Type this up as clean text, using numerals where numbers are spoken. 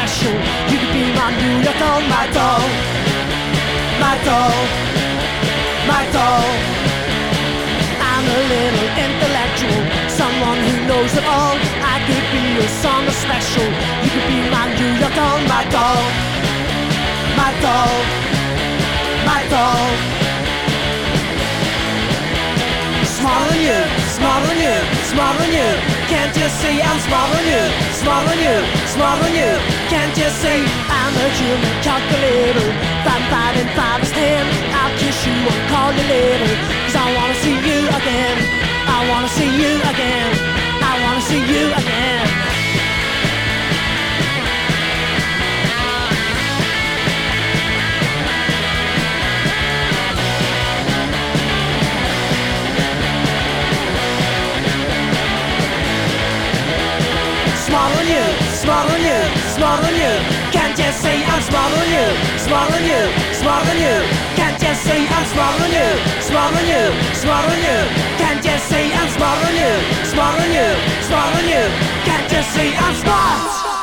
special. You could be my New York doll, my doll, my doll, my doll. I'm a little intellectual, someone who knows it all. I could be your song of special. You could be my New York doll, my doll, my doll, my doll. Smarter than you, smarter than you, smarter than you. Can't you see I'm smarter than you, smarter than you, smarter than you. Can't you see I'm a human calculator? 5 and 5 is 10. I'll kiss you and call you later. 'Cause I wanna see you again. I wanna see you again. I wanna see you again. Smarter than you, smarter than you, smarter than you. Can't you see I'm smarter than you, smarter than you, smarter than you. Can't you see I'm smarter than you, smarter than you, smarter than you. Can't you see I'm smarter than you, smarter than you, smarter than you. Can't you see I'm smart?